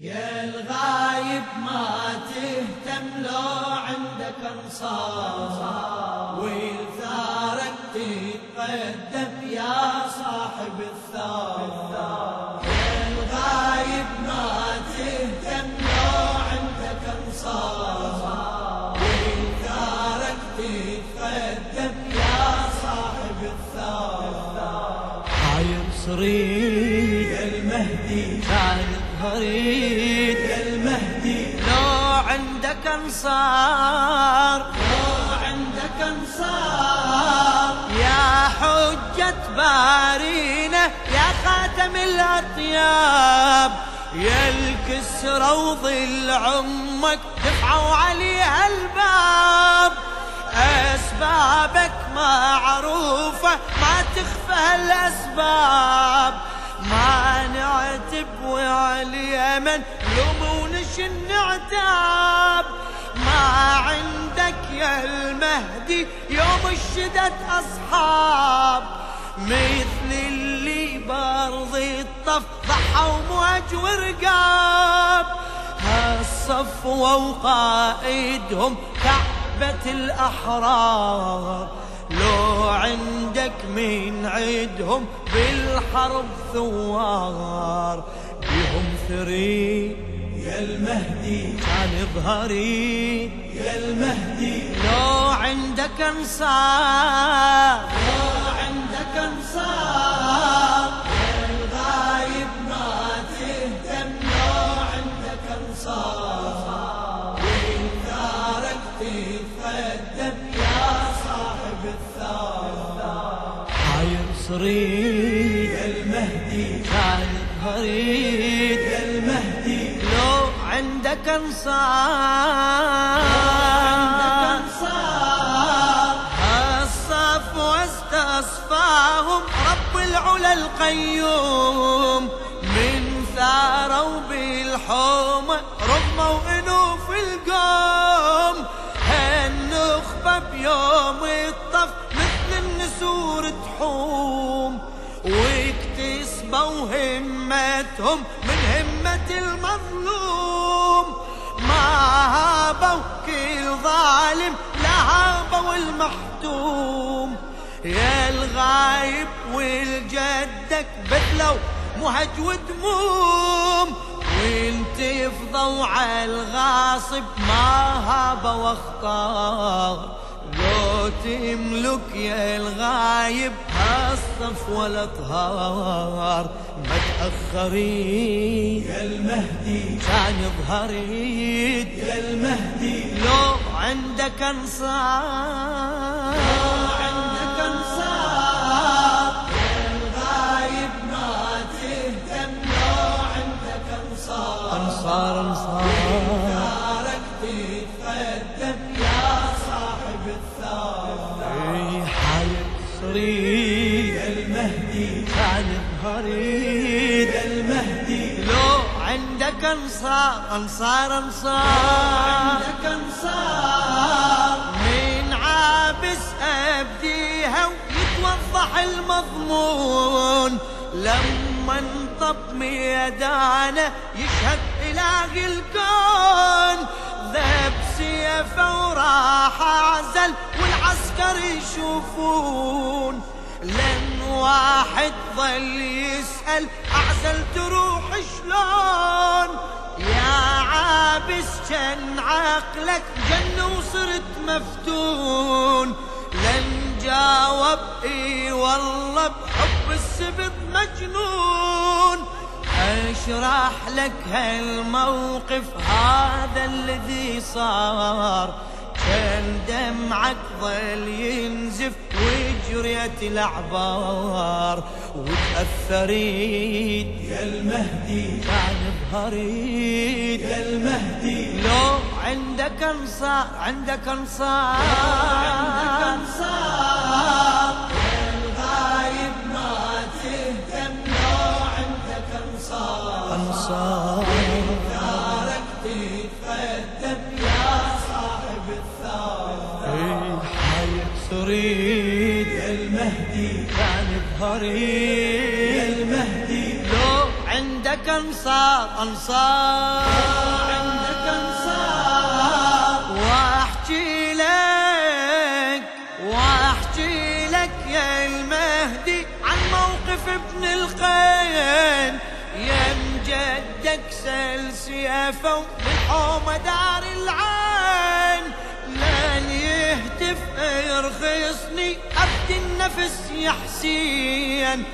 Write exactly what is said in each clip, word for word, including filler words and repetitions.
يا الغايب ما تهتم لو عندك انصار، وإثارك تتقدم يا صاحب الثار. يا الغايب ما تهتم لو عندك انصار، وإثارك تتقدم يا صاحب الثار. حاير صريد يا المهدي كان ظهريد، يا المهدي لو عندك انصار، لو عندك انصار. يا حجة بارينا يا خاتم الأطياب، يا الكسرى وظل عمك دفعوا عليها الباب. أسبابك معروفة ما تخفى الأسباب، ما نعتب وعلى من لومونش النعتاب. ما عندك يا المهدي يوم الشدد أصحاب، مثل اللي بارض الطف ضحوا موج ورقاب. هالصفوة وقائدهم كعبة الأحرار، لو عندك من عدهم بالحرب ثوار. بهم ثري يا المهدي كان ظهري، يا المهدي لو عندك انصار، لو عندك انصار. يا الغايب ما تهتم لو عندك انصار، وإثارك تتقدم يا صاحب الثار. حاير صريد يا المهدي كان ظهريد، يا المهدي لو عندك انصار، عندك انصار. الصف واستصفاهم رب العلا القيوم، من ثاروا بالحومة رغموا انوف القوم. هالنخبة بيوم الطف مثل النسور تحوم، واكتسبوا همتهم من همة المظلوم. ما هابوا كل ظالم لا هابوا المحتوم. يا الغايب والجدك بدلوا مهج ودموم، وانت فضوا على الغاصب ما هابوا واختار. لو تملك يا الغايب هالصف ولا طهار، ما تأخرين يا المهدي كان ظهريد، يا المهدي لو عندك انصار، لو عندك انصار. يا الغايب ما تهتم لو عندك انصار، انصار انصار. وإثارك تتقدم يا صاحب الثار. اي حاير صريد يا المهدي كان ظهريد، يا المهدي لو عندك انصار، انصار انصار. عندك انصار. من عابس ابديها ويتوضح المضمون، لما انطب ميدانه يشهد اله الكون. ذاب سيفه وراح اعزل والعسكر يشوفون، لن واحد ظل يسأل اعزل تروح شلون. يا عابس كان عقلك جن وصرت مفتون، لن جاوب اي والله بحب السبط مجنون. اشرح لك هالموقف هذا الذي صار، كان دمعك ظل ينزف وجريت الاعبار. وتأثريت يا المهدي كان ظهريد، يا المهدي لو عندك انصار، عندك انصار، عندك انصار. يا الغايب ما تهتم لو عندك انصار، انصار. وإثارك تتقدم يا صاحب الثار. اي حاير صريد يا المهدي كان يا ظهريد، المهدي لو عندك انصار انصار عندك انصار واحكي لك واحكي لك يا المهدي عن موقف ابن القين. يم جدك سل سيفه بالحومة دار العين، لن يهتف يرخصني ابدي النفس يا حسين،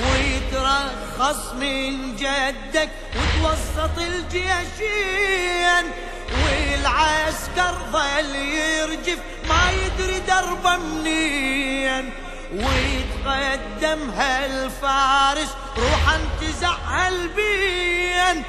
ويترخص من جدك وتوسط الجيشين، والعسكر ظل يرجف ما يدري دربه منين، ويتقدم هالفارس روحا تزعل بين،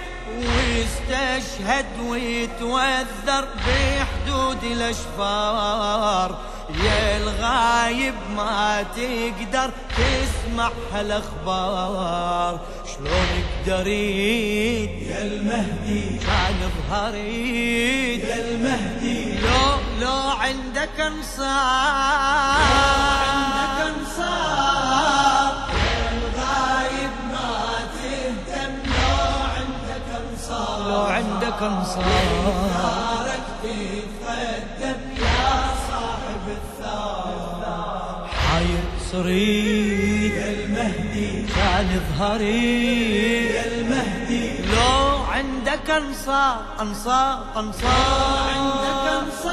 ويستشهد ويتوذر بحدود الاشفار. يا الغايب ما تقدر تسمع هالاخبار، شلون قدريت يا المهدي كان بهريد يا المهدي لو لو عندك انصار عندك انصار يا الغايب ما تهتم، لو عندك انصار لو عندك انصار ثارك تتقدم يا صاحب الثار. حاير صريد يا المهدي كان ظهري يا المهدي لو عندك انصار انصار انصار عندك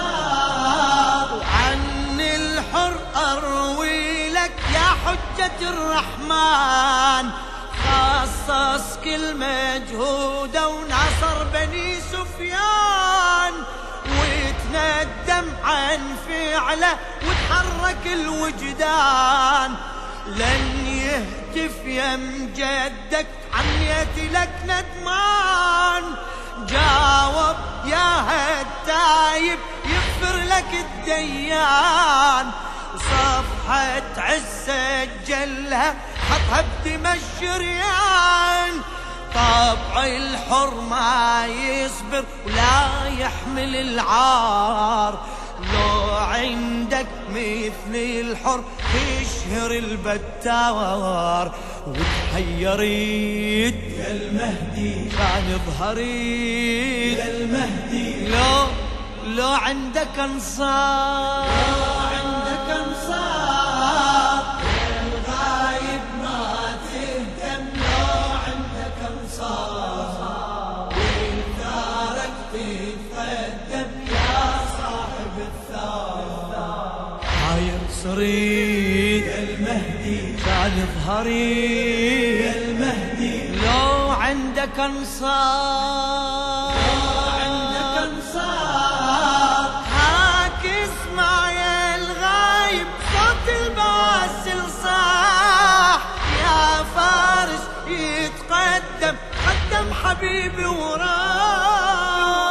انصار عن الحر اروي لك يا حجة الرحمن، خصص كل مجهوده ونصر بني سفيان، وتندم عن فعله وتحرك الوجدان، لن يهتف يم جدك عميتي لك ندمان، جاوب يا هالتايب يغفر لك الديان، صفحة عز سجلها حطها بدم الشريان، طبع الحر ما يصبر ولا يحمل العار، لو عندك مثل الحر تشهر البتار، وتحيريت يا المهدي كان ظهريت يا المهدي لو لو عندك انصار عندك انصار يا الغايب ما تهتم، لو عندك انصار وثارك تتقدم يا صاحب الثار. حاير صريد يا المهدي كان ظهري يا المهدي لو عندك انصار عندك انصار هاك اسمع يا الغايب صوت الباسل صاح، يا فارس يتقدم قدم حبيبي وراه،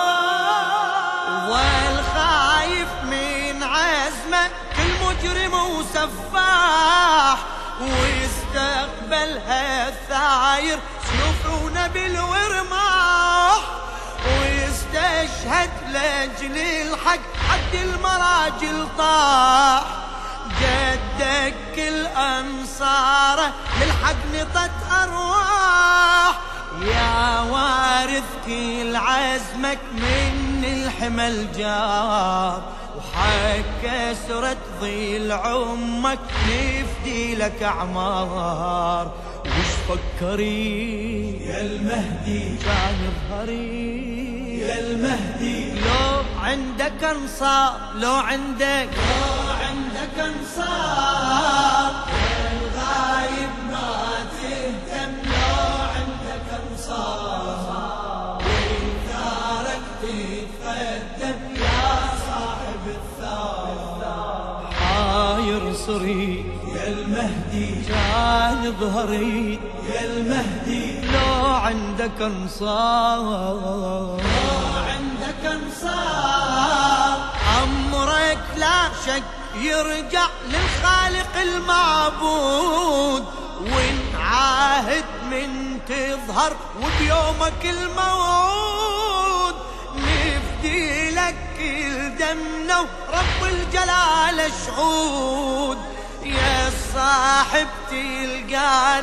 والخايف من عزمه كل مجرم وسفاح، ويستقبلها الثاير سيوفنا بالورماح، ويستشهد لاجل الحق عد المراجل طاح، جدك الانصار للحق نطت ارواح، يا وارث كل عزمك من الحمل جار، وحق كسرت ظل عمك نفدي لك اعمار، وش فكري يا المهدي كان ظهري يا المهدي لو عندك انصار لو عندك لو عندك انصار يا الغايب ما تهتم، لو عندك انصار وثارك تتقدم يا صاحب الثار. حاير صريد يا المهدي كان ظهري يا المهدي لو عندك انصار لو عندك انصار امرك لا شك يرجع للخالق المعبود، وان عاهد من تظهر وبيومك الموعود، نفدي لك كل دمنا ورب الجلال شهود، يا صاحب تلقانا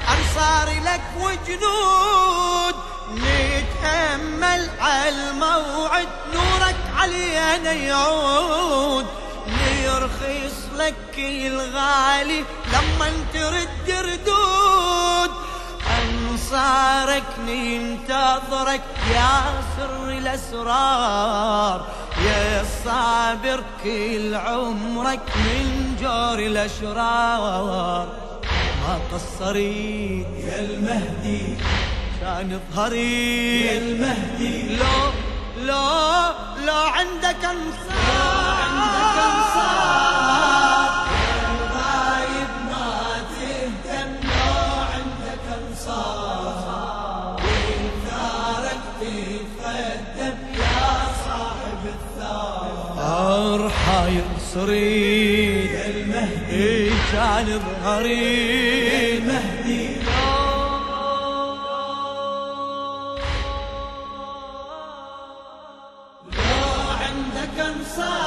أنصار لك وجنود نتأمل عالموعد نورك علينا يعود ليرخص لك الغالي لما ترد ردود أنصارك ننتظرك يا سر الأسرار يا الصابر كل عمرك من جور الأشرار ما قصريت يا المهدي كان ظهري يا المهدي لو لو لو عندك انصار عندك انصار يا الغايب ما تهتم لو عندك انصار وإنثارك تتقدم يا صاحب الثار حاير صريت يا المهدي كان ظهري يا المهدي انصار